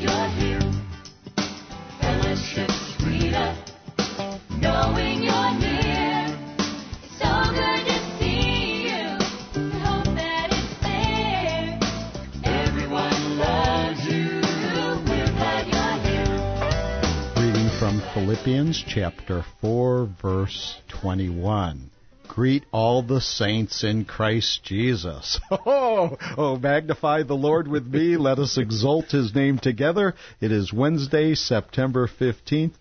you're here. Fellowship's sweeter, knowing you're near. It's so good to see you. We hope that it's there. Everyone loves you. We're glad you're here. Reading from Philippians chapter 4, verse 21. Greet all the saints in Christ Jesus. Oh, magnify the Lord with me. Let us exalt his name together. It is Wednesday, September 15th,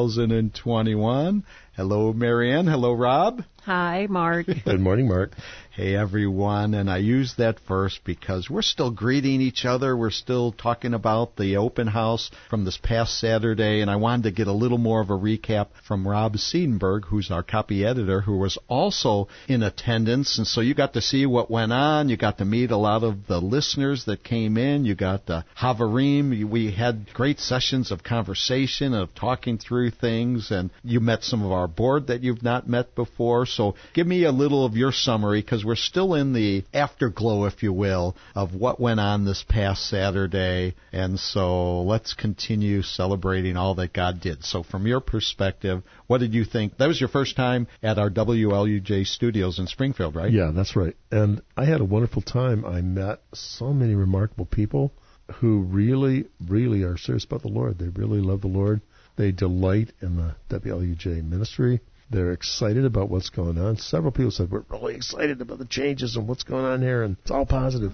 2021. Hello, Marianne. Hello, Rob. Hi, Mark. Good morning, Mark. Hey, everyone. And I use that verse because we're still greeting each other. We're still talking about the open house from this past Saturday. And I wanted to get a little more of a recap from Rob Seidenberg, who's our copy editor, who was also in attendance. And so you got to see what went on. You got to meet a lot of the listeners that came in. You got the Havarim. We had great sessions of conversation, of talking through things. And you met some of our board that you've not met before. So give me a little of your summary, because we're still in the afterglow, if you will, of what went on this past Saturday. And so let's continue celebrating all that God did. So from your perspective, what did you think? That was your first time at our WLUJ studios in Springfield, right? Yeah, that's right. And I had a wonderful time. I met so many remarkable people who really, really are serious about the Lord. They really love the Lord. They delight in the WLUJ ministry. They're excited about what's going on. Several people said, we're really excited about the changes and what's going on here, and it's all positive.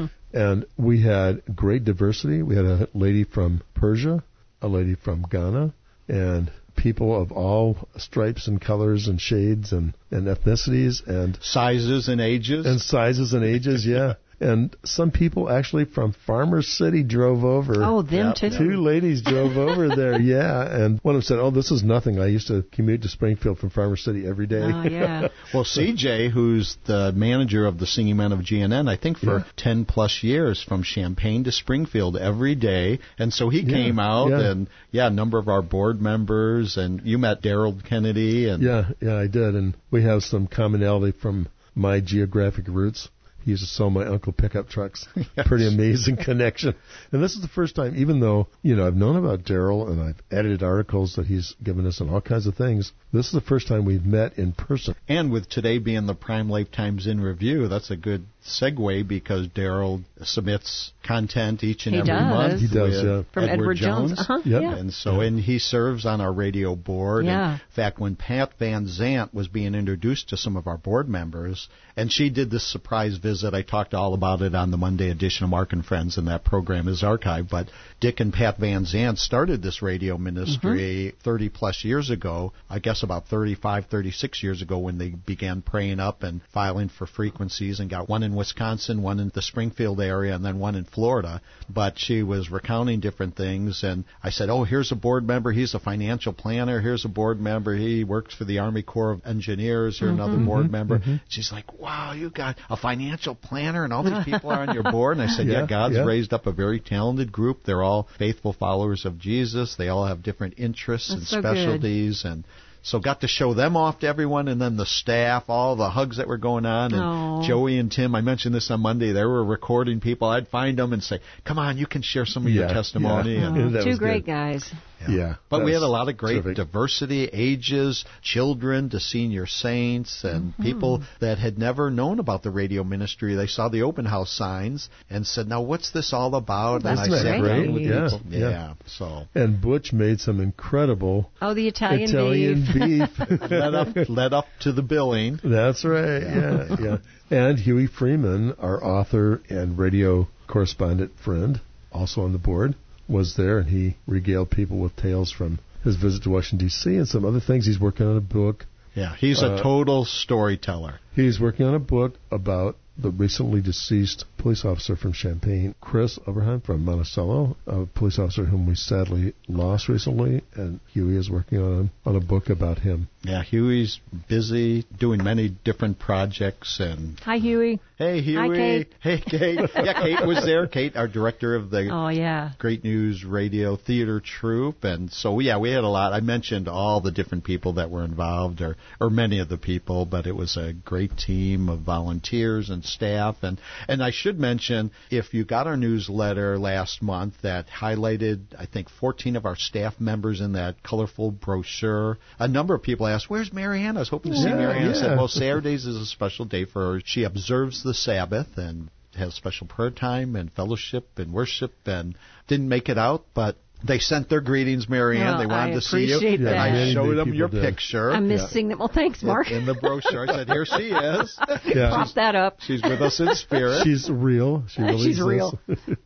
And we had great diversity. We had a lady from Persia, a lady from Ghana, and people of all stripes and colors and shades and ethnicities and sizes and ages. And sizes and ages, yeah. And some people actually from Farmers City drove over. Oh, them too. Two ladies drove over there, yeah. And one of them said, oh, this is nothing. I used to commute to Springfield from Farmers City every day. Oh, yeah. Well, CJ, who's the manager of the Singing Men of GNN, I think for 10-plus years, from Champaign to Springfield every day. And so he came out, and, a number of our board members, and you met Daryl Kennedy. And Yeah, I did. And we have some commonality from my geographic roots. He used to sell my uncle pickup trucks. Yes. Pretty amazing connection. And this is the first time, even though, I've known about Daryl and I've edited articles that he's given us and all kinds of things, this is the first time we've met in person. And with today being the Prime Life Times in Review, that's a good segue, because Daryl submits content each and every month. He does, yeah. From Edward Jones. Yep. Yeah. And so, and he serves on our radio board. Yeah. And in fact, when Pat Van Zant was being introduced to some of our board members, and she did this surprise visit, I talked all about it on the Monday edition of Mark and Friends, and that program is archived. But Dick and Pat Van Zant started this radio ministry 30-plus years ago, I guess about 35, 36 years ago, when they began praying up and filing for frequencies, and got one in Wisconsin, one in the Springfield area, and then one in Florida. But she was recounting different things, and I said, oh, here's a board member. He's a financial planner. Here's a board member. He works for the Army Corps of Engineers. Here's another board member. She's like, wow, you got a financial planner, and all these people are on your board? And I said, God's raised up a very talented group. They're all faithful followers of Jesus. They all have different interests and specialties, and so got to show them off to everyone, and then the staff, all the hugs that were going on. And Joey and Tim, I mentioned this on Monday, they were recording people. I'd find them and say, come on, you can share some of your testimony. Yeah. And two great guys. Yeah. But we had a lot of great diversity, ages, children to senior saints, and people that had never known about the radio ministry. They saw the open house signs and said, now what's this all about? That's and I sat down with people. Yeah. So. And Butch made some incredible the Italian beef. led up to the billing. That's right. Yeah. And Huey Freeman, our author and radio correspondent friend, also on the board, was there, and he regaled people with tales from his visit to Washington, D.C. and some other things. He's working on a book. Yeah, he's a total storyteller. He's working on a book about the recently deceased police officer from Champaign, Chris Overheim from Monticello, a police officer whom we sadly lost recently, and Huey is working on a book about him. Yeah, Huey's busy doing many different projects. And hi, Huey. Hey, Huey. Hi, Kate. Hey, Kate. Yeah, Kate was there. Kate, our director of the Great News Radio Theater Troupe. And so, we had a lot. I mentioned all the different people that were involved, or many of the people, but it was a great team of volunteers and staff. And I should should mention, if you got our newsletter last month that highlighted, I think, 14 of our staff members in that colorful brochure, a number of people asked, where's Marianne? I was hoping to see Marianne. I said, well, Saturdays is a special day for her. She observes the Sabbath and has special prayer time and fellowship and worship, and didn't make it out, but they sent their greetings, Marianne. Well, they wanted to see you. appreciate that. And I showed them your Did. picture. I'm missing them. Well, thanks, Mark. In the brochure. I said, here she is. Yeah. Prop that up. She's with us in spirit. She's real. She really She's exists. real.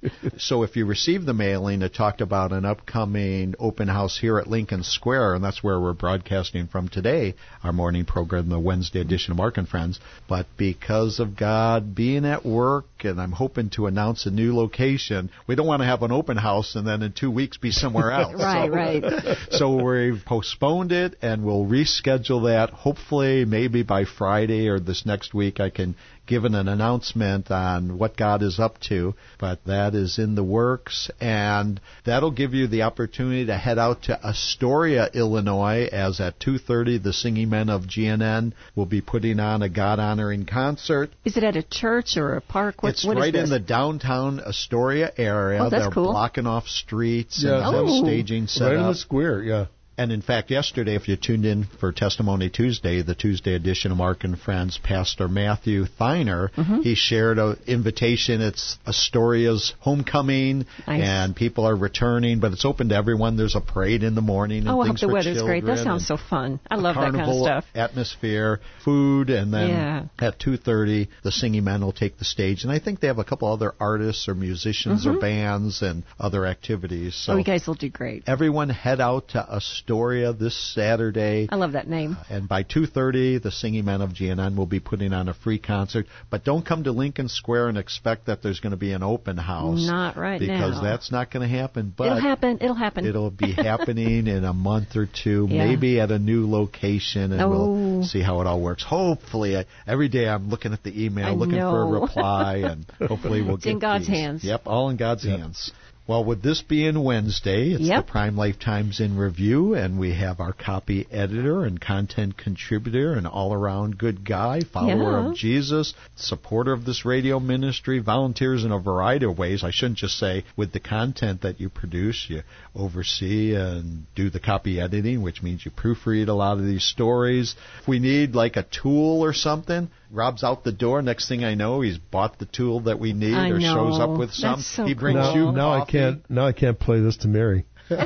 So if you received the mailing, it talked about an upcoming open house here at Lincoln Square, and that's where we're broadcasting from today, our morning program, the Wednesday edition of Mark and Friends. But because of God being at work, and I'm hoping to announce a new location, we don't want to have an open house and then in 2 weeks be somewhere else. Right. So we've postponed it, and we'll reschedule that. Hopefully, maybe by Friday or this next week, I can give an announcement on what God is up to. But that is in the works, and that'll give you the opportunity to head out to Astoria, Illinois, as at 2:30, the Singing Men of GNN will be putting on a God-honoring concert. Is it at a church or a park? It's what is right in this? the downtown Astoria area. Oh, that's They're cool. blocking off streets Yeah. and have Oh. staging set Right in up. the square, yeah. And in fact, yesterday, if you tuned in for Testimony Tuesday, the Tuesday edition of Mark and Friends, Pastor Matthew Thiner, he shared an invitation. It's Astoria's homecoming, Nice. and people are returning, but it's open to everyone. There's a parade in the morning and Oh, I hope things the for weather's great. That children sounds and so fun. I love that kind of carnival stuff. atmosphere, food, and then Yeah. at 2:30, the Singing Men will take the stage. And I think they have a couple other artists or musicians or bands and other activities. So Oh, you guys will do great. everyone head out to Astoria this Saturday. I love that name. And by 2:30, the Singing Men of GNN will be putting on a free concert. But don't come to Lincoln Square and expect that there's going to be an open house. Not right because now. that's not going to happen. But It'll happen. It'll happen. it'll be happening in a month or two, Yeah. maybe at a new location, and Oh. we'll see how it all works. Hopefully, every day I'm looking at the email, I looking for know. a reply, and hopefully we'll It's get in God's these. hands. Yep, all in God's hands. Well, with this being Wednesday, it's Yep. the Prime Lifetimes in Review, and we have our copy editor and content contributor, an all-around good guy, follower Yeah. of Jesus, supporter of this radio ministry, volunteers in a variety of ways. I shouldn't just say with the content that you produce, you oversee and do the copy editing, which means you proofread a lot of these stories. If we need like a tool or something, Rob's out the door. Next thing I know, he's bought the tool that we need I or shows know. up with some. That's so he brings cool. you Now I coffee. can't play this to Mary.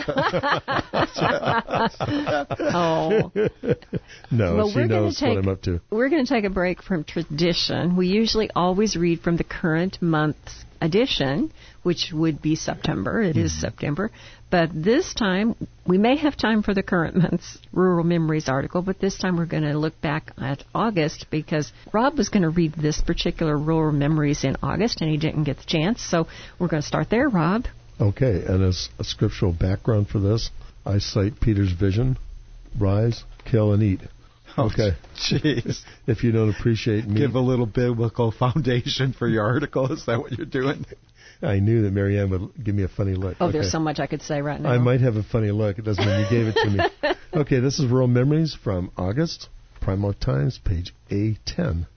Oh. No, Well, she we're gonna knows what I'm up to. We're going to take a break from tradition. We usually always read from the current month's edition, which would be September. It is September. But this time, we may have time for the current month's Rural Memories article, but this time we're going to look back at August because Rob was going to read this particular Rural Memories in August, and he didn't get the chance. So we're going to start there, Rob. Okay, and as a scriptural background for this, I cite Peter's vision, rise, kill, and eat. Okay. Jeez. If you don't appreciate me, Give a little biblical foundation for your article. Is that what you're doing? I knew that Marianne would give me a funny look. Oh, Okay. there's so much I could say right now. I might have a funny look. It doesn't mean you gave it to me. Okay, this is Rural Memories from August, Primal Times, page A10.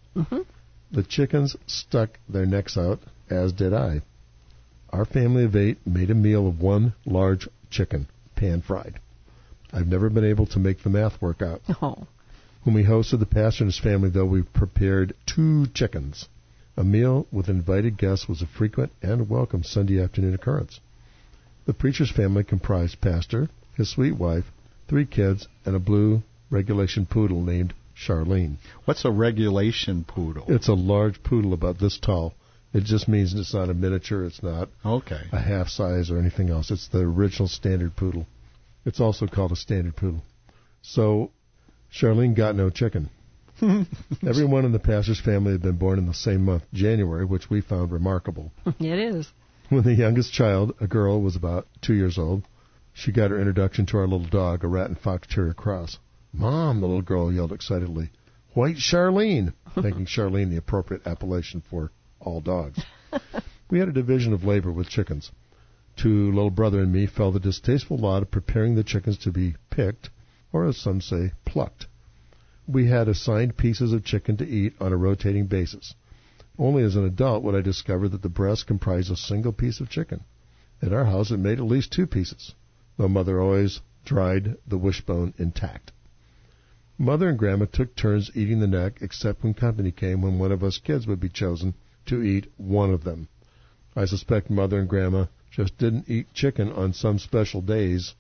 The chickens stuck their necks out, as did I. Our family of 8 made a meal of one large chicken, pan-fried. I've never been able to make the math work out. Oh. When we hosted the pastor and his family, though, we prepared 2 chickens. A meal with invited guests was a frequent and welcome Sunday afternoon occurrence. The preacher's family comprised pastor, his sweet wife, 3 kids, and a blue regulation poodle named Charlene. What's a regulation poodle? It's a large poodle about this tall. It just means it's not a miniature, it's not Okay. a half size or anything else. It's the original standard poodle. It's also called a standard poodle. So Charlene got no chicken. Everyone in the pastor's family had been born in the same month, January, which we found remarkable. It is. When the youngest child, a girl, was about 2 years old, she got her introduction to our little dog, a rat and fox terrier cross. "Mom," the little girl yelled excitedly, "White Charlene," making Charlene the appropriate appellation for all dogs. We had a division of labor with chickens. To little brother and me fell the distasteful lot of preparing the chickens to be picked, or as some say, plucked. We had assigned pieces of chicken to eat on a rotating basis. Only as an adult would I discover that the breast comprised a single piece of chicken. At our house, it made at least 2 pieces, though Mother always dried the wishbone intact. Mother and Grandma took turns eating the neck, except when company came, when one of us kids would be chosen to eat one of them. I suspect Mother and Grandma just didn't eat chicken on some special days,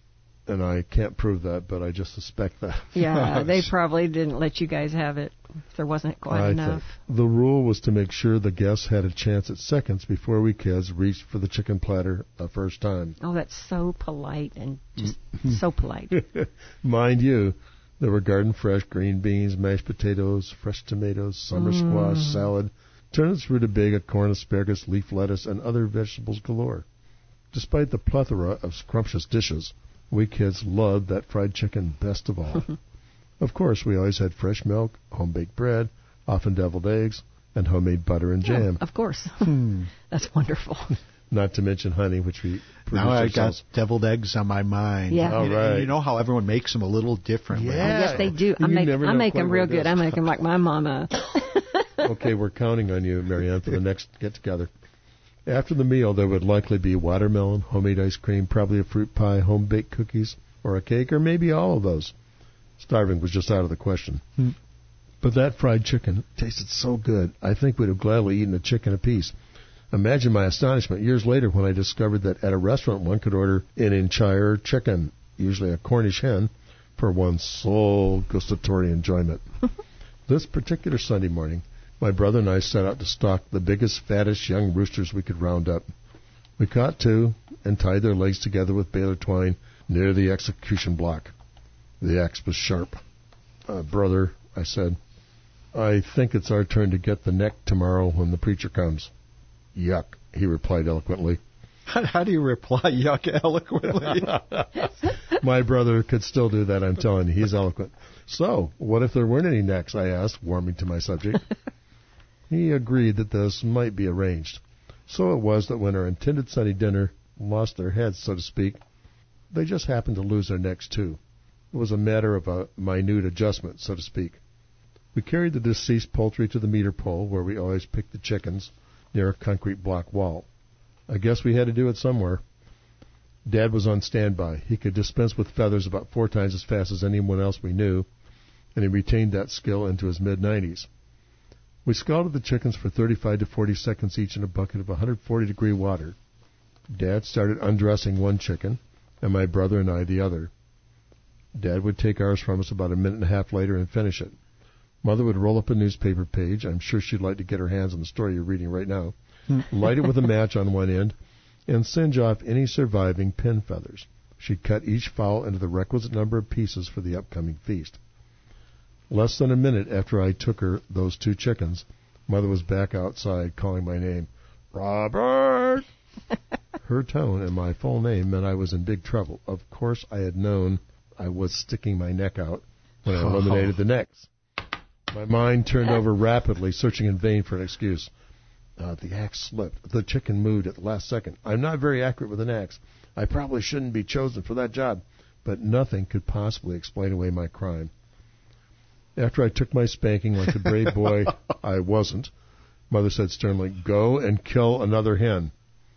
and I can't prove that, but I just suspect that. Yeah, they probably didn't let you guys have it if there wasn't quite enough. The rule was to make sure the guests had a chance at seconds before we kids reached for the chicken platter the first time. Oh, that's so polite and just so polite. Mind you, there were garden fresh green beans, mashed potatoes, fresh tomatoes, summer squash, salad, turnips, rutabaga, corn, asparagus, leaf lettuce, and other vegetables galore. Despite the plethora of scrumptious dishes, we kids loved that fried chicken best of all. Of course, we always had fresh milk, home-baked bread, often deviled eggs, and homemade butter and jam. Oh, of course. That's wonderful. Not to mention honey, which we produce Now I ourselves. got deviled eggs on my mind. Yeah. All right. You know how everyone makes them a little differently. Yeah. Yes, they do. You never I know make quite them what real it good. is. I make them like my mama. Okay, we're counting on you, Marianne, for the next get-together. After the meal, there would likely be watermelon, homemade ice cream, probably a fruit pie, home-baked cookies, or a cake, or maybe all of those. Starving was just out of the question. But that fried chicken tasted so good, I think we'd have gladly eaten a chicken apiece. Imagine my astonishment years later when I discovered that at a restaurant one could order an entire chicken, usually a Cornish hen, for one's sole gustatory enjoyment. This particular Sunday morning, my brother and I set out to stalk the biggest, fattest young roosters we could round up. We caught 2 and tied their legs together with baler twine near the execution block. The axe was sharp. Brother, I said, I think it's our turn to get the neck tomorrow when the preacher comes. Yuck, he replied eloquently. How do you reply yuck eloquently? My brother could still do that, I'm telling you. He's eloquent. So, what if there weren't any necks, I asked, warming to my subject. He agreed that this might be arranged. So it was that when our intended Sunday dinner lost their heads, so to speak, they just happened to lose their necks too. It was a matter of a minute adjustment, so to speak. We carried the deceased poultry to the meter pole, where we always picked the chickens, near a concrete block wall. I guess we had to do it somewhere. Dad was on standby. He could dispense with feathers about 4 times as fast as anyone else we knew, and he retained that skill into his mid-90s. We scalded the chickens for 35 to 40 seconds each in a bucket of 140-degree water. Dad started undressing one chicken, and my brother and I the other. Dad would take ours from us about a minute and a half later and finish it. Mother would roll up a newspaper page. I'm sure she'd like to get her hands on the story you're reading right now. Light it with a match on one end, and singe off any surviving pin feathers. She'd cut each fowl into the requisite number of pieces for the upcoming feast. Less than a minute after I took her those 2 chickens, Mother was back outside calling my name. Robert! Her tone and my full name meant I was in big trouble. Of course, I had known I was sticking my neck out when I eliminated the necks. My mind turned over rapidly, searching in vain for an excuse. The axe slipped. The chicken moved at the last second. I'm not very accurate with an axe. I probably shouldn't be chosen for that job, but nothing could possibly explain away my crime. After I took my spanking like the brave boy I wasn't, Mother said sternly, "Go and kill another hen."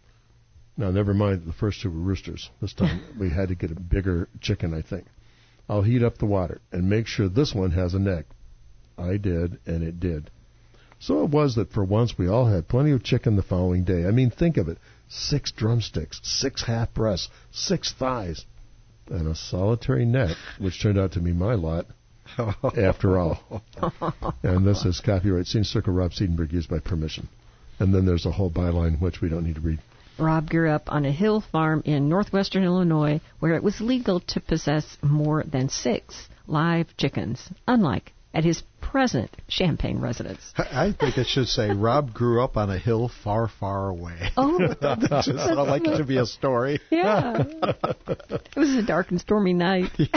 Now, never mind, the first 2 were roosters. This time we had to get a bigger chicken, I think. I'll heat up the water and make sure this one has a neck. I did, and it did. So it was that for once we all had plenty of chicken the following day. I mean, think of it. 6 drumsticks, 6 half breasts, 6 thighs, and a solitary neck, which turned out to be my lot after all. And this is copyright Scene Circle Rob Seidenberg, used by permission. And then there's a whole byline which we don't need to read. Rob grew up on a hill farm in northwestern Illinois where it was legal to possess more than 6 live chickens, unlike at his present Champaign residence. I think it should say, Rob grew up on a hill far, far away. Oh, I'd like it to be a story. yeah. It was a dark and stormy night. Isn't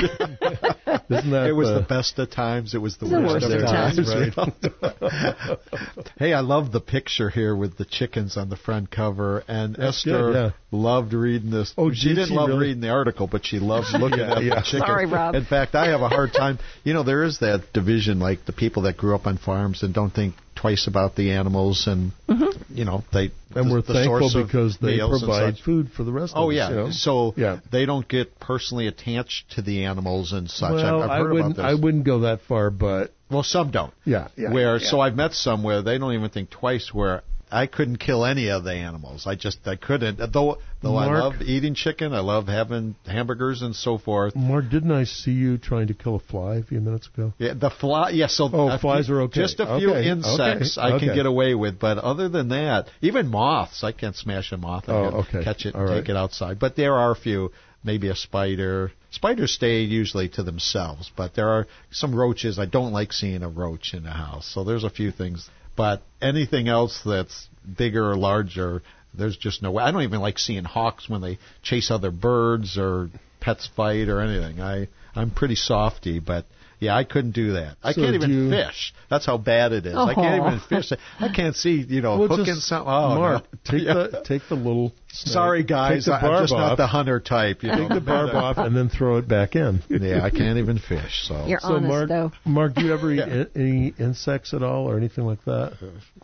that It was the best of times. It was the worst worst of of times. times. Right. Hey, I love the picture here with the chickens on the front cover. And That's Esther good, yeah. loved reading this. Oh, she did didn't she love really? reading the article, but she loves looking at the chickens. Sorry, Rob. In fact, I have a hard time. You know, there is that division, like the people that grew up on farms and don't think twice about the animals, and you know And we're the thankful source of because they meals and provide such. food for the rest Oh of us. yeah, you know? so Yeah. they don't get personally attached to the animals and such. Well, I've heard about this. I wouldn't go that far, but Well, some don't. yeah. So I've met some where they don't even think twice. Where I couldn't kill any of the animals. I couldn't. Though I Mark- love eating chicken, I love having hamburgers and so forth. Mark, didn't I see you trying to kill a fly a few minutes ago? Yeah, the fly. Yeah, so Flies are okay. Just a few Okay, insects okay, I can okay. get away with, but other than that, even moths, I can't smash a moth. I can okay. catch it All and right. take it outside. But there are a few. Maybe a spider. Spiders stay usually to themselves, but there are some roaches. I don't like seeing a roach in the house. So there's a few things. But anything else that's bigger or larger, there's just no way. I don't even like seeing hawks when they chase other birds or pets fight or anything. I'm pretty softy, but yeah, I couldn't do that. I So can't do even you- fish. That's how bad it is. I can't even fish. I can't see, Well, hooking just- something. Oh, Mark, no. take Yeah. the little. Snake, Sorry, guys. Take the I'm barb just not off, the hunter type. Take the barb off and then throw it back in. Yeah, I can't even fish. So You're So honest, though. Mark, do you ever eat any insects at all or anything like that?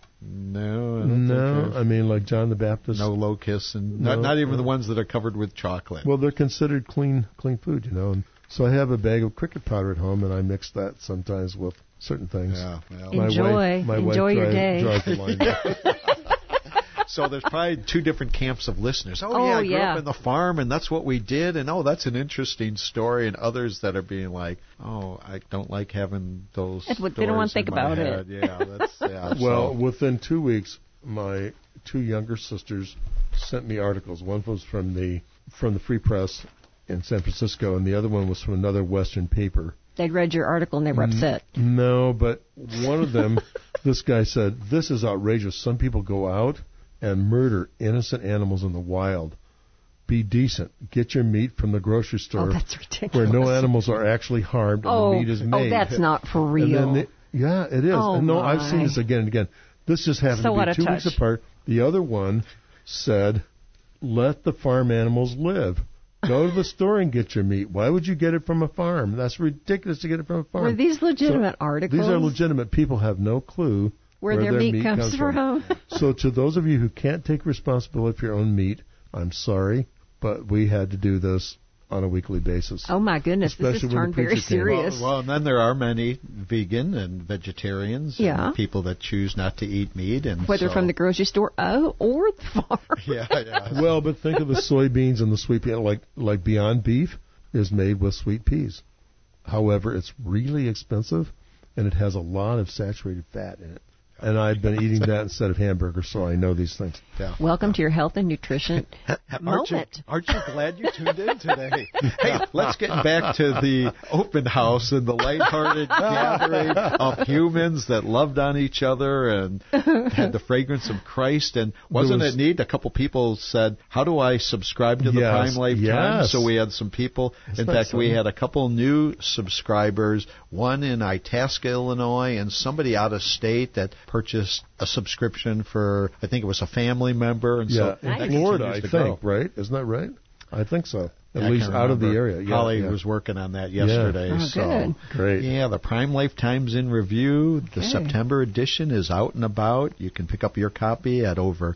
no, I don't No, think I mean like John the Baptist. no locusts and No, not even no. the ones that are covered with chocolate. Well, they're considered clean food, And so I have a bag of cricket powder at home, and I mix that sometimes with certain things. Yeah, well. Enjoy your day. Draws the line down. So there's probably two different camps of listeners. Oh, I grew yeah. up in the farm, and that's what we did. And that's an interesting story. And others that are being like, I don't like having those. That's what- they don't want to stories think in my about it. head. Yeah, that's Well, so- within 2 weeks, my two younger sisters sent me articles. One was from the Free Press in San Francisco, and the other one was from another Western paper. They'd read your article and they were upset. No, but one of them, this guy said, "This is outrageous. Some people go out and murder innocent animals in the wild. Be decent. Get your meat from the grocery store Oh, that's ridiculous. where no animals are actually harmed and the meat is made." that's not for And real. then yeah, it is. Oh, And no, I've seen my. this again and again. This just happened So to out be of 2 weeks touch. apart. The other one said, "Let the farm animals live. Go to the store and get your meat. Why would you get it from a farm? That's ridiculous to get it from a farm." Were these legitimate articles? These are legitimate. People have no clue Where their meat comes from. So to those of you who can't take responsibility for your own meat, I'm sorry, but we had to do this on a weekly basis. Oh, my goodness. This Especially has when turned the very preacher came. serious. Well, and then there are many vegan and vegetarians Yeah. and people that choose not to eat meat. And Whether so- from the grocery store or the farm. Yeah. Well, but think of the soybeans and the sweet pea. Like Beyond Beef is made with sweet peas. However, it's really expensive, and it has a lot of saturated fat in it. And I've been eating that instead of hamburgers, so I know these things. Yeah. Welcome to your health and nutrition Aren't you moment. glad you tuned in today? Hey, let's get back to the open house and the lighthearted gathering of humans that loved on each other and had the fragrance of Christ. And wasn't was- it neat? A couple people said, "How do I subscribe to the Yes, Prime Life Times?" yes. So we had some people. In that fact, we something? had a couple new subscribers, one in Itasca, Illinois, and somebody out of state that purchased a subscription for, I think it was a family member. And Yeah, so Nice. in Florida, I continues to think, grow. right? Isn't that right? I think so. At Yeah, I least can't out of the remember. area. Yeah, Holly yeah. was working on that yesterday. Oh, so good. Great. Yeah, the Prime Life Times in Review, the Okay. September edition is out and about. You can pick up your copy at over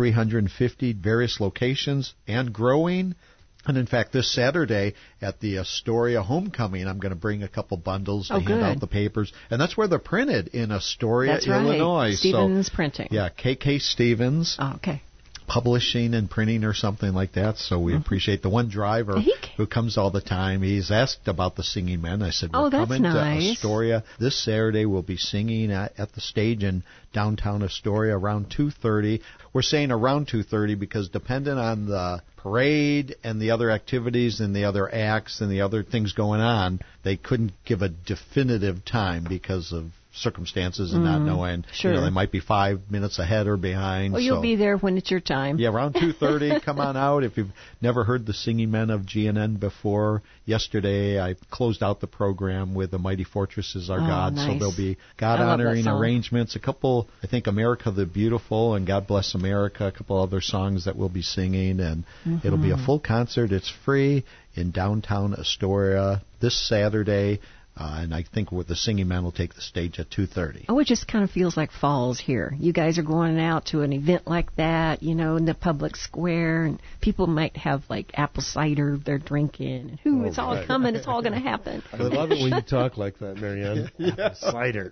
350 various locations and growing. And in fact, this Saturday at the Astoria Homecoming, I'm going to bring a couple bundles to Oh, hand good. out the papers. And that's where they're printed, in Astoria, That's right. Illinois. Stevens Printing. Yeah, KK Stevens. Oh, okay. Publishing and printing or something like that. So we appreciate the one driver who comes all the time. He's asked about the Singing Men. I said, we're Oh, that's coming nice. to Astoria this Saturday. We'll be singing at the stage in downtown Astoria around 2:30. We're saying around 2:30 because depending on the parade and the other activities and the other acts and the other things going on, they couldn't give a definitive time because of circumstances and not knowing. Sure. They might be 5 minutes ahead or behind. Well, you'll so- be there when it's your time. yeah, around 2:30. Come on out. If you've never heard the Singing Men of GNN before, yesterday I closed out the program with "The Mighty Fortress Is Our Oh, God." So nice. there'll be I love that God-honoring song. arrangements. A couple, I think, "America the Beautiful" and "God Bless America." A couple other songs that we'll be singing, and it'll be a full concert. It's free in downtown Astoria this Saturday. And I think with the Singing Man will take the stage at 2:30. Oh, it just kind of feels like fall's here. You guys are going out to an event like that, you know, in the public square, and people might have like apple cider they're drinking. And it's all coming. It's all going to happen. I love it when you talk like that, Marianne. Cider.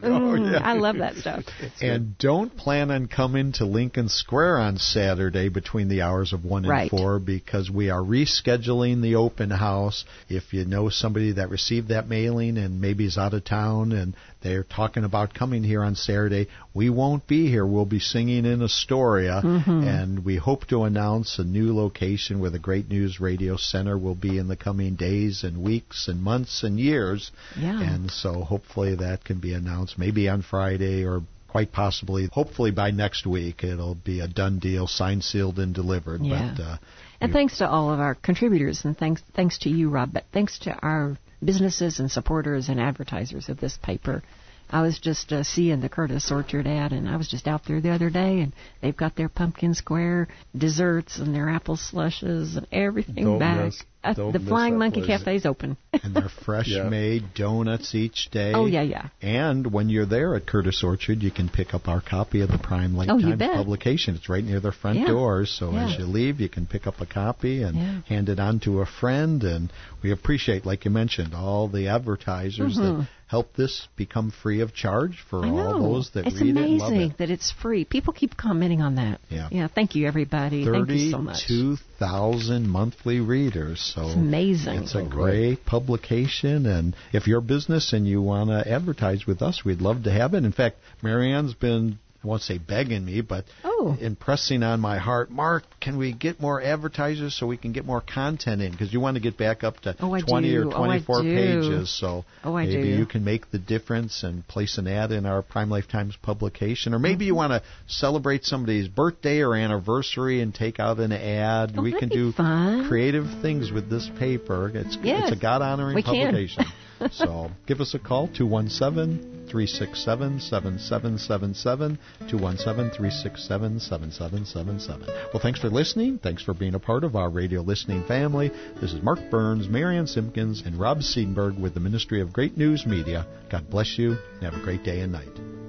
I love that stuff. And don't plan on coming to Lincoln Square on Saturday between the hours of 1 and 4, because we are rescheduling the open house. If you know somebody that received that mailing and maybe is out of town and they're talking about coming here on Saturday, we won't be here. We'll be singing in Astoria, and we hope to announce a new location where the Great News Radio Center will be in the coming days and weeks and months and years. Yeah. And so hopefully that can be announced maybe on Friday, or quite possibly, hopefully by next week, it'll be a done deal, signed, sealed, and delivered. Yeah. But, and thanks to all of our contributors, and thanks to you, Rob, but thanks to our businesses and supporters and advertisers of this paper. I was just seeing the Curtis Orchard ad, and I was just out there the other day, and they've got their pumpkin square desserts and their apple slushes and everything back. The Flying Monkey Cafe's open. And they're fresh-made donuts each day. Oh, yeah. And when you're there at Curtis Orchard, you can pick up our copy of the Prime Lake Times publication. It's right near their front doors, so as you leave, you can pick up a copy and hand it on to a friend. And we appreciate, like you mentioned, all the advertisers that help this become free of charge for all those that read it and love it. It's amazing that it's free. People keep commenting on that. Yeah, thank you, everybody. Thank you so much. 32,000 monthly readers. So it's amazing. It's a great publication, and if you're a business and you want to advertise with us, we'd love to have it. In fact, Marianne's been, I won't say begging me, but impressing on my heart, Mark, can we get more advertisers so we can get more content in? Because you want to get back up to 20 or 24 pages. So maybe you can make the difference and place an ad in our Prime Life Times publication. Or maybe you want to celebrate somebody's birthday or anniversary and take out an ad. We can do creative things with this paper. It's a God-honoring publication. So give us a call, 217-367-7777, 217-367-7777. Well, thanks for listening. Thanks for being a part of our radio listening family. This is Mark Burns, Marianne Simpkins, and Rob Seidenberg with the Ministry of Great News Media. God bless you, and have a great day and night.